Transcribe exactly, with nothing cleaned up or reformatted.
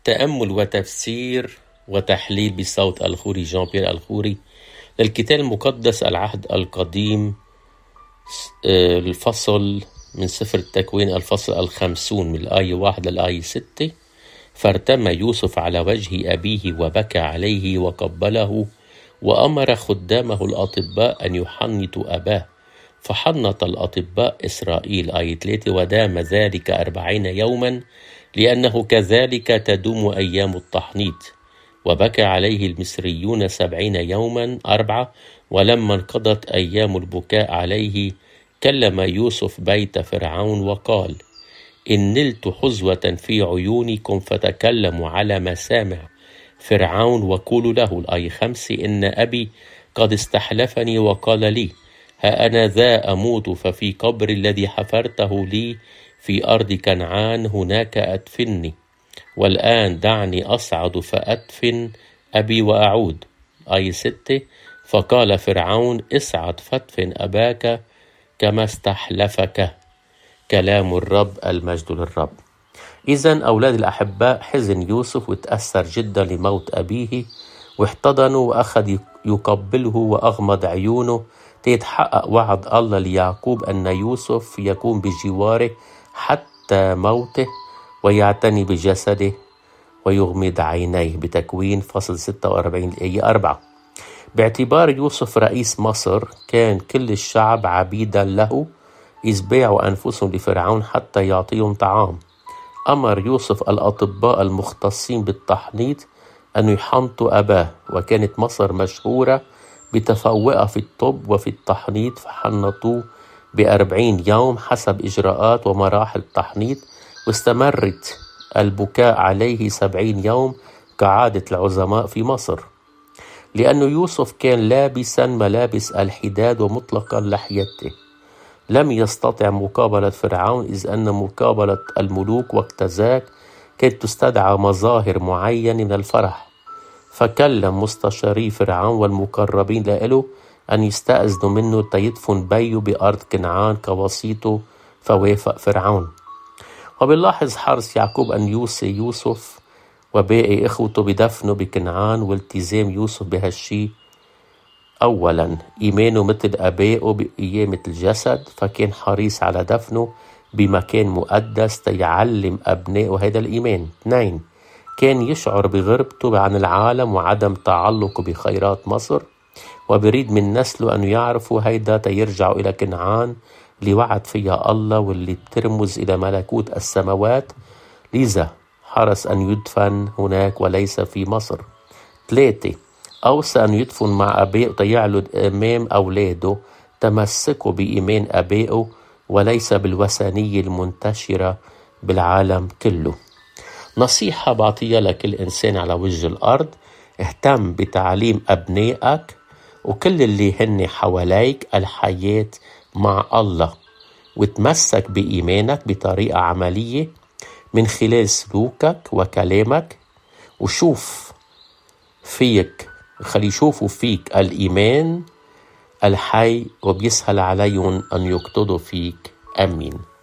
تأمل وتفسير وتحليل بصوت الخوري جان بيير الخوري للكتاب المقدس العهد القديم، الفصل من سفر التكوين الفصل الخمسون من الآية واحد للآية ستة. فارتمى يوسف على وجه أبيه وبكى عليه وقبله، وأمر خدامه الأطباء أن يحنطوا أباه، فحنط الأطباء إسرائيل. آية ثلاثة. ودام ذلك أربعين يوما، لأنه كذلك تدوم أيام التحنيط. وبكى عليه المصريون سبعين يوما. أربعة. ولما انقضت أيام البكاء عليه، كلم يوسف بيت فرعون وقال: إن نلت حظوة في عيونكم، فتكلموا على مسامع فرعون وقولوا له. الآية خمسة. إن أبي قد استحلفني وقال لي: ها أنا ذا أموت، ففي قبر الذي حفرته لي في أرض كنعان هناك أدفني. والآن دعني أصعد فأدفن أبي وأعود. آية ستة. فقال فرعون: اصعد فادفن أباك كما استحلفك. كلام الرب، المجد للرب. إذن أولاد الأحباء، حزن يوسف وتأثر جدا لموت أبيه، واحتضنه وأخذ يقبله وأغمض عيونه تيتحقق وعد الله ليعقوب أن يوسف يكون بجواره حتى موته ويعتني بجسده ويغمض عينيه، بتكوين فصل ستة وأربعين الآية أربعة. باعتبار يوسف رئيس مصر، كان كل الشعب عبيدا له، إذ باعوا أنفسهم لفرعون حتى يعطيهم طعام. أمر يوسف الأطباء المختصين بالتحنيط أن يحنطوا أباه، وكانت مصر مشهورة بتفوقها في الطب وفي التحنيط، فحنطوه بأربعين يوم حسب إجراءات ومراحل التحنيط، واستمرت البكاء عليه سبعين يوم كعادة العظماء في مصر. لأن يوسف كان لابسا ملابس الحداد ومطلقا لحيته، لم يستطع مقابلة فرعون، إذ أن مقابلة الملوك وقت ذاك كانت تستدعى مظاهر معينة من الفرح. فكلم مستشاري فرعون والمقربين له أن يستأذنوا منه تيدفن بيه بأرض كنعان كوسيطه، فوافق فرعون. وبنلاحظ حرص يعقوب أن يوصي يوسف وباقي إخوته بدفنه بكنعان، والتزام يوسف بهالشي. أولا، إيمانه مثل أبائه بقيامة الجسد، فكان حريص على دفنه بمكان مقدس تيعلم أبنائه هذا الإيمان. اثنين، كان يشعر بغربته عن العالم وعدم تعلقه بخيرات مصر، وبريد من نسله أن يعرفوا هيدا تيرجعوا إلى كنعان اللي وعد فيها الله واللي بترمز إلى ملكوت السماوات، لذا حرص أن يدفن هناك وليس في مصر. ثلاثة، أوصى أن يدفن مع أبائه تيعلن أمام أولاده تمسكوا بإيمان أبائه وليس بالوثنية المنتشرة بالعالم كله. نصيحة بعطيها لكل إنسان على وجه الأرض: اهتم بتعليم أبنائك وكل اللي هن حواليك الحياة مع الله، وتمسك بإيمانك بطريقة عملية من خلال سلوكك وكلامك، وشوف فيك خلي يشوفوا فيك الإيمان الحي، وبيسهل عليهم أن يقتضوا فيك. أمين.